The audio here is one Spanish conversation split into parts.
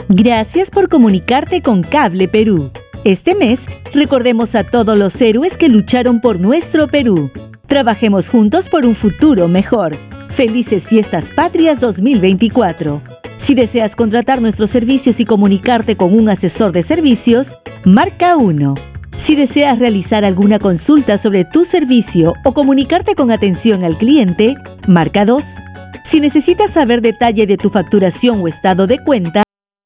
Gracias por comunicarte con Cable Perú. Este mes, recordemos a todos los héroes que lucharon por nuestro Perú. Trabajemos juntos por un futuro mejor. Felices Fiestas Patrias 2024. Si deseas contratar nuestros servicios y comunicarte con un asesor de servicios, marca 1. Si deseas realizar alguna consulta sobre tu servicio o comunicarte con atención al cliente, marca 2. Si necesitas saber detalle de tu facturación o estado de cuenta,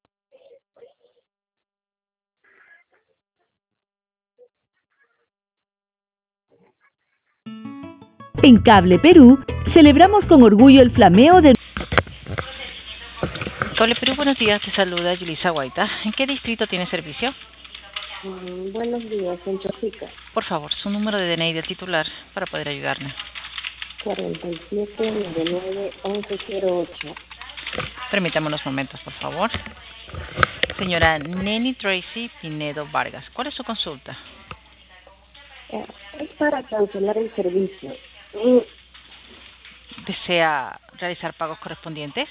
en Cable Perú, celebramos con orgullo el flameo de... Cable Perú, buenos días, te saluda Yulisa Guaita. ¿En qué distrito tiene servicio? Buenos días, en Chosica. Por favor, su número de DNI del titular para poder ayudarme. 4799-1108. Permítame unos momentos, por favor. Señora Neni Tracy Pinedo Vargas, ¿cuál es su consulta? Es para cancelar el servicio. ¿Desea realizar pagos correspondientes?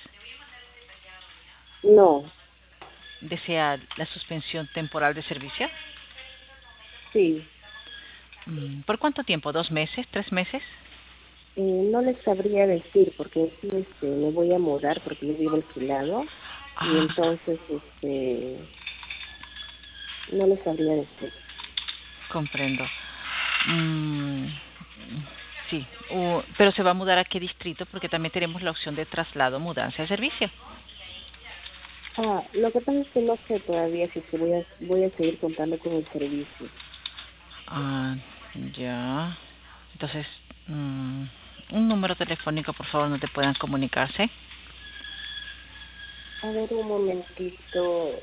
No. ¿Desea la suspensión temporal de servicio? Sí. ¿Por cuánto tiempo? ¿2 meses? ¿3 meses? No les sabría decir porque sí, me voy a mudar porque yo vivo alquilado y entonces no les sabría decir. Comprendo. Sí, pero se va a mudar a qué distrito porque también tenemos la opción de traslado, mudanza de servicio. Lo que pasa es que no sé todavía si voy a seguir contando con el servicio. Ya. Entonces, un número telefónico, por favor, donde puedan comunicarse. A ver, un momentito.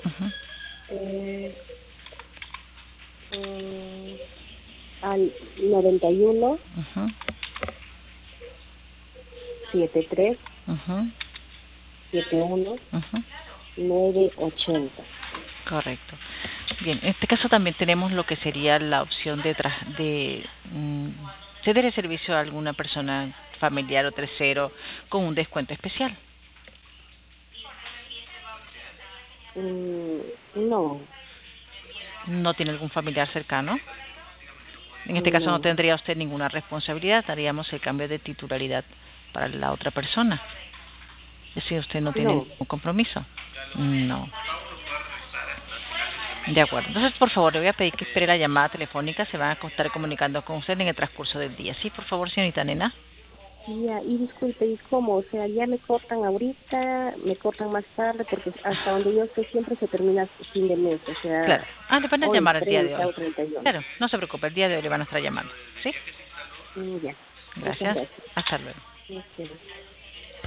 Al 91 73 71 980. Correcto. Bien, en este caso también tenemos lo que sería la opción de ceder el servicio a alguna persona familiar o tercero con un descuento especial. No. ¿No tiene algún familiar cercano? En este caso no tendría usted ninguna responsabilidad, haríamos el cambio de titularidad para la otra persona. Es decir, usted no tiene ningún compromiso. No. De acuerdo. Entonces, por favor, le voy a pedir que espere la llamada telefónica. Se van a estar comunicando con usted en el transcurso del día. Sí, por favor, señorita Nena. Ya, y disculpe, ¿y cómo? O sea, ¿ya me cortan ahorita? ¿Me cortan más tarde? Porque hasta donde yo estoy siempre se termina fin de mes, o sea... Claro. Le van a llamar el día de hoy. 31. Claro, no se preocupe, el día de hoy le van a estar llamando. ¿Sí? Ya. Gracias. Hasta luego. Okay.